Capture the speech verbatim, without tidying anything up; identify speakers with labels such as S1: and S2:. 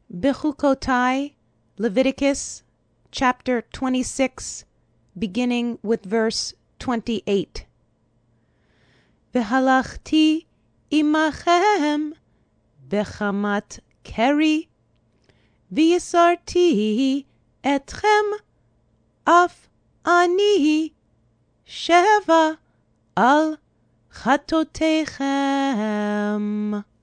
S1: Bechukotai, Leviticus chapter twenty-six, beginning with verse twenty-eight. V'halachti imachem bechamat keri, v'yisarti etchem af ani sheva al chatotechem.